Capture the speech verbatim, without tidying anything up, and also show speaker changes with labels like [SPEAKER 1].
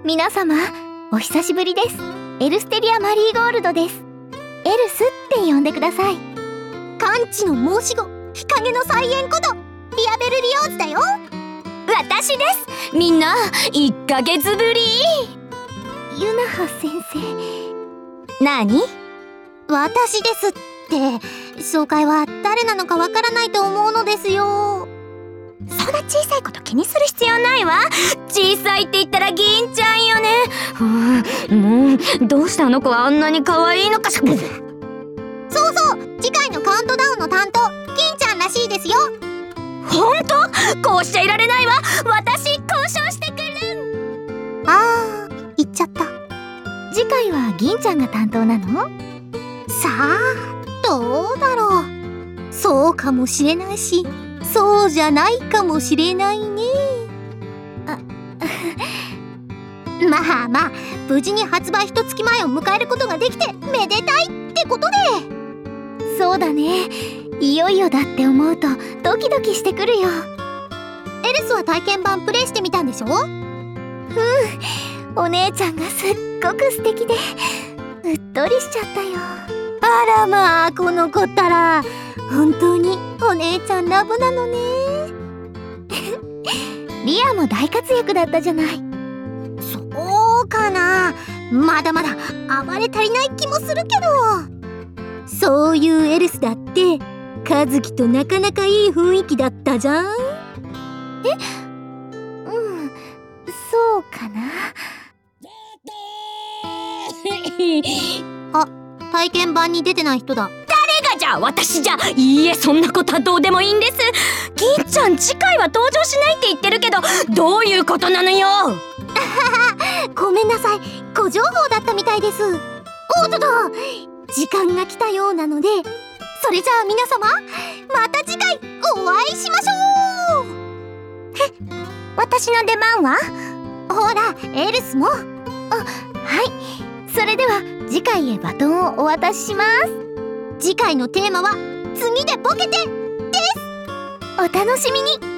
[SPEAKER 1] 皆様お久しぶりです。エルステリア・マリーゴールドです。エルスって呼んでください。
[SPEAKER 2] 完治の申し子、日陰の菜園ことリアベル・リオーズだよ。
[SPEAKER 3] 私です。みんないっかげつぶり。
[SPEAKER 1] ユナハ先生。
[SPEAKER 3] 何？
[SPEAKER 2] 私ですって。紹介は誰なのかわからないと思うのですよ。
[SPEAKER 3] そんな小さいこと気にする必要ないわ。小さいって言ったら銀ちゃんよね。うーん、もうどうしてあの子はあんなに可愛いのかしら。
[SPEAKER 2] そうそう、次回のカウントダウンの担当銀ちゃんらしいですよ。
[SPEAKER 3] ほんと？こうしちゃいられないわ。私交渉してくる。
[SPEAKER 2] あー、言っちゃった。
[SPEAKER 1] 次回は銀ちゃんが担当なの？
[SPEAKER 2] さあ、どうだろう。そうかもしれないし、そうじゃないかもしれないね。あまあまあ、無事に発売一月前を迎えることができてめでたいってことで。
[SPEAKER 1] そうだね。いよいよだって思うとドキドキしてくるよ。
[SPEAKER 2] エルスは体験版プレイしてみたんでしょ？うん、
[SPEAKER 1] お姉ちゃんがすっごく素敵でうっとりしちゃったよ。
[SPEAKER 2] あらまあ、この子ったら本当にお姉ちゃんラブなのね。
[SPEAKER 1] リアも大活躍だったじゃない。
[SPEAKER 2] そうかな。まだまだ暴れ足りない気もするけど。そういうエルスだって和樹となかなかいい雰囲気だったじゃん。
[SPEAKER 1] え、うん、そうかな。
[SPEAKER 2] あ、体験版に出てない人だ。
[SPEAKER 3] 誰がじゃ？私じゃ。いいえ、そんなことはどうでもいいんです。銀ちゃん次回は登場しないって言ってるけど、どういうことなのよ。
[SPEAKER 2] ごめんなさい、誤情報だったみたいです。おっとと、時間が来たようなので、それじゃあ皆様また次回お会いしましょう。
[SPEAKER 3] え、私の出番は？
[SPEAKER 2] ほら、エルスも。あ、
[SPEAKER 1] はい、それでは次回へバトンをお渡しします。
[SPEAKER 2] 次回のテーマは次でボケてです。
[SPEAKER 1] お楽しみに。